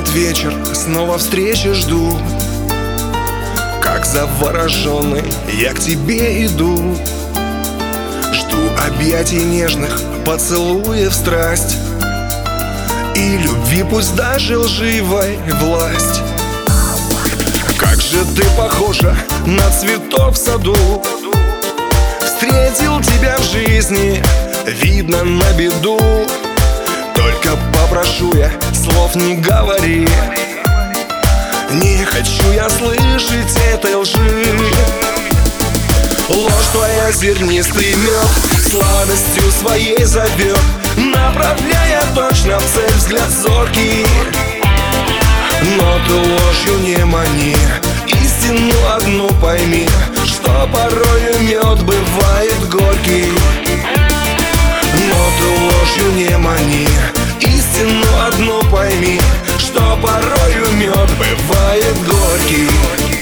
вечер, снова встречи жду. Как завороженный я к тебе иду. Жду объятий нежных, поцелуев страсть и любви, пусть даже лживой, власть. Как же ты похожа на цветок в саду. Встретил тебя в жизни, видно на беду. Только попрошу я, слов не говори. Не хочу я слышать этой лжи. Ложь твоя зернистый мед сладостью своей зовет, направляя точно в цель взгляд зоркий. Но ты ложью не мани, истину одну пойми, что порою мед бывает горький. Но ты ложью не мани, истину одну пойми, что порою мед бывает горький.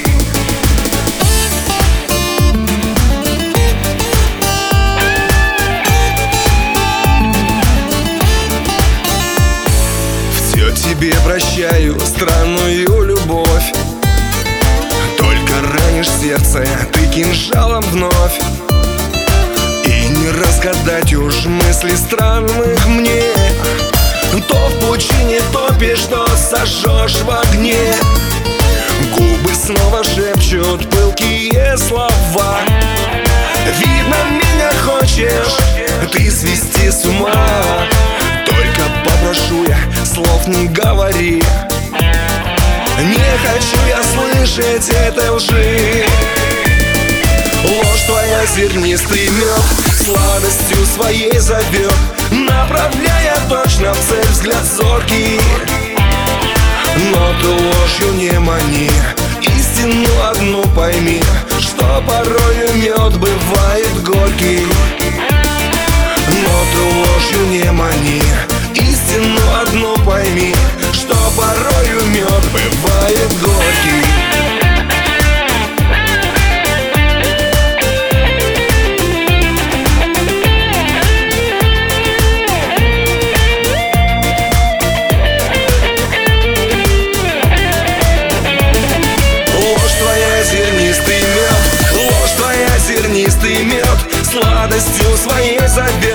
Все тебе прощаю, странную любовь. Только ранишь сердце ты кинжалом вновь. И не разгадать уж мысли странных мне. То в пучине топишь, то сожжешь в огне. Губы снова шепчут пылкие слова. Видно, меня хочешь ты свести с ума. Только попрошу я, слов не говори. Не хочу я слышать этой лжи. Ложь твоя зернистый мед сладостью своей зовет, направляя точно в цель взгляд зоркий. Но ты ложью не мани, истину одну пойми, что порою мед бывает горький. Но ты ложью не мани, истину одну пойми, что порою мед бывает горький. Зернистый мед сладостью своей зовет,